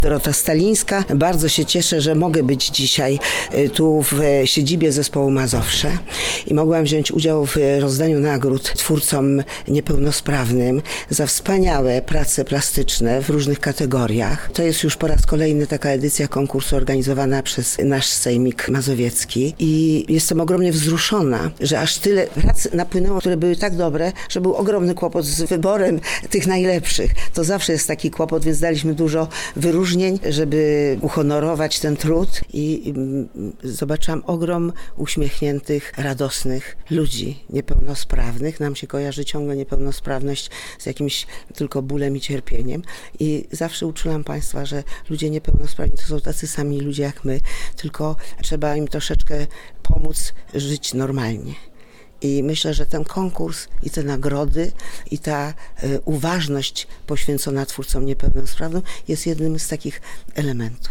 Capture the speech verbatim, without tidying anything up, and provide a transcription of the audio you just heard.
Dorota Stalińska. Bardzo się cieszę, że mogę być dzisiaj tu w siedzibie zespołu Mazowsze i mogłam wziąć udział w rozdaniu nagród twórcom niepełnosprawnym za wspaniałe prace plastyczne w różnych kategoriach. To jest już po raz kolejny taka edycja konkursu organizowana przez nasz Sejmik Mazowiecki i jestem ogromnie wzruszona, że aż tyle prac napłynęło, które były tak dobre, że był ogromny kłopot z wyborem tych najlepszych. To zawsze jest taki kłopot, więc daliśmy dużo wyróżnień, żeby uhonorować ten trud i zobaczyłam ogrom uśmiechniętych, radosnych ludzi niepełnosprawnych. Nam się kojarzy ciągle niepełnosprawność z jakimś tylko bólem i cierpieniem i zawsze uczulam Państwa, że ludzie niepełnosprawni to są tacy sami ludzie jak my, tylko trzeba im troszeczkę pomóc żyć normalnie. I myślę, że ten konkurs i te nagrody i ta y, uważność poświęcona twórcom niepełnosprawnym jest jednym z takich elementów.